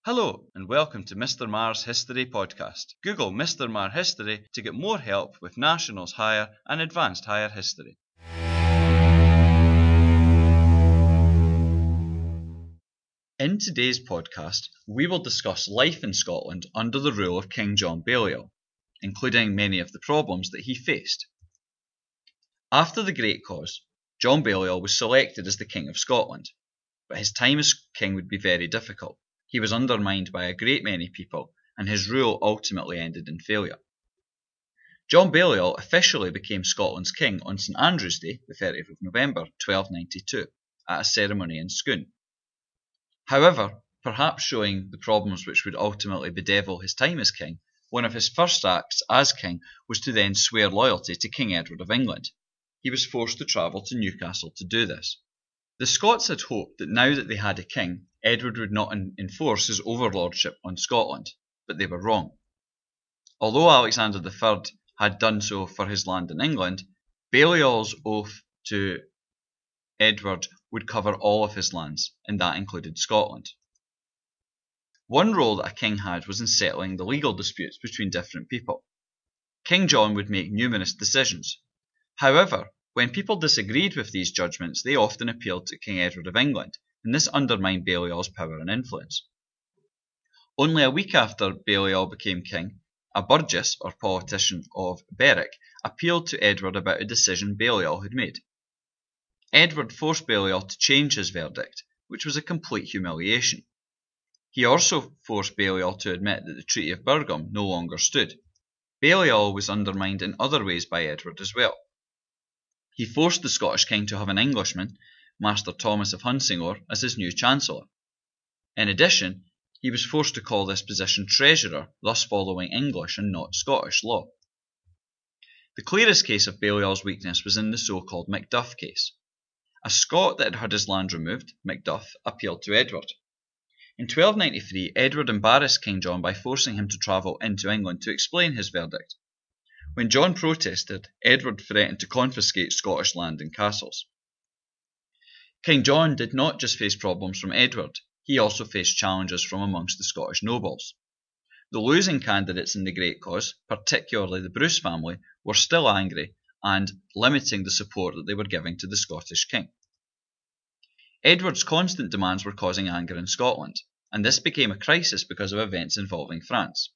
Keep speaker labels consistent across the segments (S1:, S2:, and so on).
S1: Hello and welcome to Mr. Marr's History Podcast. Google Mr. Marr History to get more help with Nationals Higher and Advanced Higher History. In today's podcast, we will discuss life in Scotland under the rule of King John Balliol, including many of the problems that he faced. After the Great Cause, John Balliol was selected as the King of Scotland, but his time as king would be very difficult. He was undermined by a great many people, and his rule ultimately ended in failure. John Balliol officially became Scotland's king on St Andrew's Day, the 30th of November 1292, at a ceremony in Scone. However, perhaps showing the problems which would ultimately bedevil his time as king, one of his first acts as king was to then swear loyalty to King Edward of England. He was forced to travel to Newcastle to do this. The Scots had hoped that now that they had a king, Edward would not enforce his overlordship on Scotland, but they were wrong. Although Alexander III had done so for his land in England, Balliol's oath to Edward would cover all of his lands, and that included Scotland. One role that a king had was in settling the legal disputes between different people. King John would make numerous decisions. However, when people disagreed with these judgments, they often appealed to King Edward of England, and this undermined Balliol's power and influence. Only a week after Balliol became king, a burgess or politician of Berwick appealed to Edward about a decision Balliol had made. Edward forced Balliol to change his verdict, which was a complete humiliation. He also forced Balliol to admit that the Treaty of Burghley no longer stood. Balliol was undermined in other ways by Edward as well. He forced the Scottish king to have an Englishman, Master Thomas of Hunsinger, as his new chancellor. In addition, he was forced to call this position treasurer, thus following English and not Scottish law. The clearest case of Balliol's weakness was in the so-called Macduff case. A Scot that had had his land removed, Macduff, appealed to Edward. In 1293, Edward embarrassed King John by forcing him to travel into England to explain his verdict. When John protested, Edward threatened to confiscate Scottish land and castles. King John did not just face problems from Edward, he also faced challenges from amongst the Scottish nobles. The losing candidates in the Great Cause, particularly the Bruce family, were still angry and limiting the support that they were giving to the Scottish king. Edward's constant demands were causing anger in Scotland, and this became a crisis because of events involving France.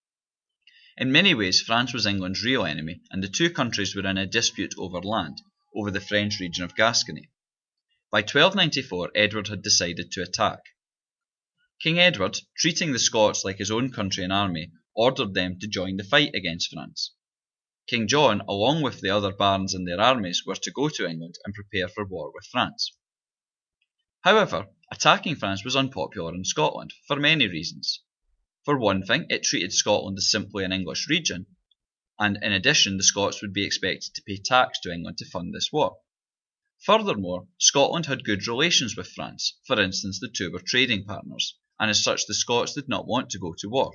S1: In many ways, France was England's real enemy, and the two countries were in a dispute over land, over the French region of Gascony. By 1294, Edward had decided to attack. King Edward, treating the Scots like his own country and army, ordered them to join the fight against France. King John, along with the other barons and their armies, were to go to England and prepare for war with France. However, attacking France was unpopular in Scotland, for many reasons. For one thing, it treated Scotland as simply an English region, and in addition, the Scots would be expected to pay tax to England to fund this war. Furthermore, Scotland had good relations with France, for instance the two were trading partners, and as such the Scots did not want to go to war.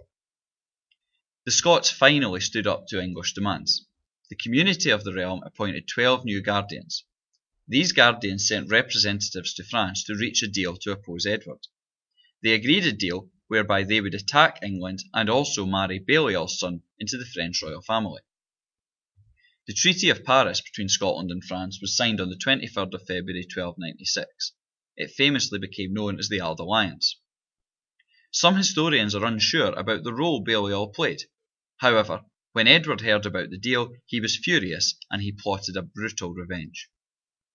S1: The Scots finally stood up to English demands. The community of the realm appointed 12 new guardians. These guardians sent representatives to France to reach a deal to oppose Edward. They agreed a deal whereby they would attack England and also marry Balliol's son into the French royal family. The Treaty of Paris between Scotland and France was signed on the 23rd of February 1296. It famously became known as the Auld Alliance. Some historians are unsure about the role Balliol played. However, when Edward heard about the deal, he was furious and he plotted a brutal revenge.